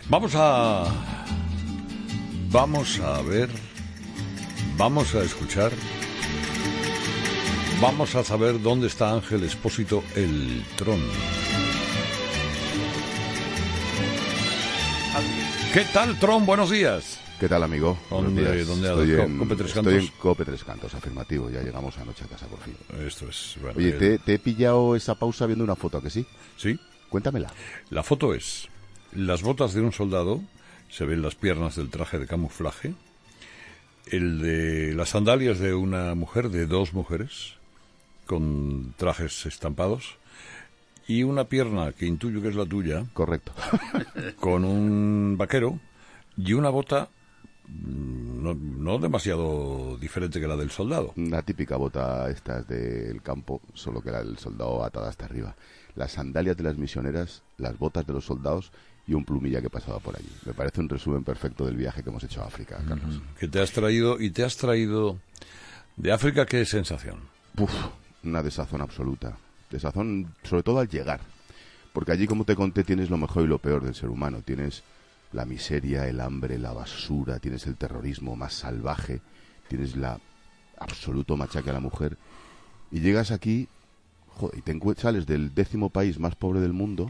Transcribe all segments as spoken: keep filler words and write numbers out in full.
Vamos a... Vamos a ver... Vamos a escuchar... Vamos a saber dónde está Ángel Expósito, el Tron. ¿Qué tal, Tron? Buenos días. ¿Qué tal, amigo? ¿Dónde, ¿dónde estoy, en, Cope Tres Cantos? estoy en Cope Tres Cantos, afirmativo. Ya llegamos anoche a casa por fin. Esto es... Bueno, Oye, el... te, te he pillado esa pausa viendo una foto, ¿a que sí? Sí. Cuéntamela. La foto es las botas de un soldado, se ven las piernas del traje de camuflaje, el de las sandalias de una mujer, de dos mujeres, con trajes estampados, y una pierna que intuyo que es la tuya. Correcto. Con un vaquero y una bota no, no demasiado diferente que la del soldado. Una típica bota estas del campo, solo que la del soldado atada hasta arriba. Las sandalias de las misioneras, las botas de los soldados y un plumilla que pasaba por allí. Me parece un resumen perfecto del viaje que hemos hecho a África, Carlos. Mm-hmm. Que te has traído, y te has traído de África, ¿qué sensación? Uf, una desazón absoluta. Desazón, sobre todo al llegar. Porque allí, como te conté, tienes lo mejor y lo peor del ser humano. Tienes la miseria, el hambre, la basura, tienes el terrorismo más salvaje, tienes la absoluto machaque a la mujer. Y llegas aquí, joder, y te encuentras, sales del décimo país más pobre del mundo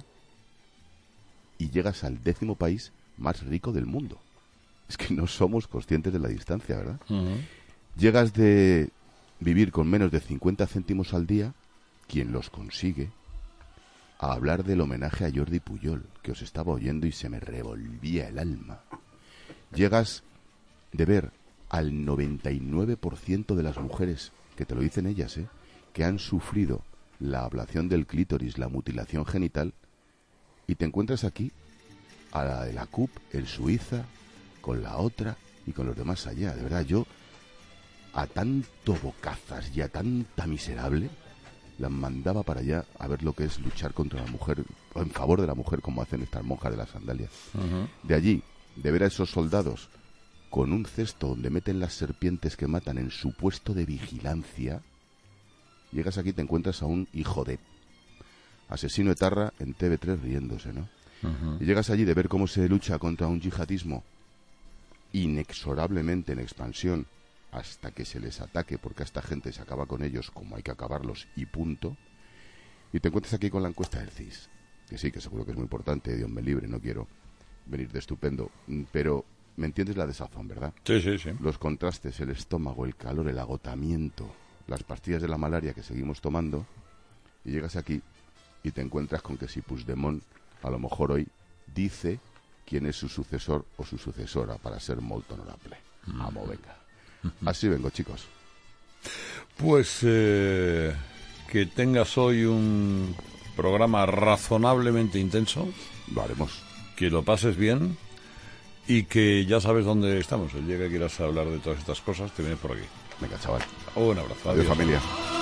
y llegas al décimo país más rico del mundo. Es que no somos conscientes de la distancia, ¿verdad? Uh-huh. Llegas de vivir con menos de cincuenta céntimos al día, quien los consigue, a hablar del homenaje a Jordi Puyol, que os estaba oyendo y se me revolvía el alma. Llegas de ver al noventa y nueve por ciento de las mujeres, que te lo dicen ellas, ¿eh?, que han sufrido la ablación del clítoris, la mutilación genital, y te encuentras aquí a la de la C U P en Suiza, con la otra y con los demás allá. De verdad, yo a tanto bocazas y a tanta miserable las mandaba para allá a ver lo que es luchar contra la mujer, o en favor de la mujer, como hacen estas monjas de las sandalias. Uh-huh. De allí, de ver a esos soldados con un cesto donde meten las serpientes que matan en su puesto de vigilancia, llegas aquí y te encuentras a un hijo de asesino etarra en T V tres riéndose, ¿no? Uh-huh. Y llegas allí de ver cómo se lucha contra un yihadismo inexorablemente en expansión, hasta que se les ataque, porque a esta gente se acaba con ellos como hay que acabarlos y punto. Y te encuentras aquí con la encuesta del C I S, que sí, que seguro que es muy importante, Dios me libre, no quiero venir de estupendo, pero me entiendes la desazón, ¿verdad? Sí, sí, sí. Los contrastes, el estómago, el calor, el agotamiento, las pastillas de la malaria que seguimos tomando, y llegas aquí y te encuentras con que si Puigdemont a lo mejor hoy dice quién es su sucesor o su sucesora para ser muy honorable. Mm. Vamos, venga. Así vengo, chicos. Pues eh, que tengas hoy un programa razonablelemente intenso. Lo haremos. Que lo pases bien y que ya sabes dónde estamos. El día que quieras hablar de todas estas cosas, te vienes por aquí. Venga, chaval. Un abrazo. Adiós, adiós, familia.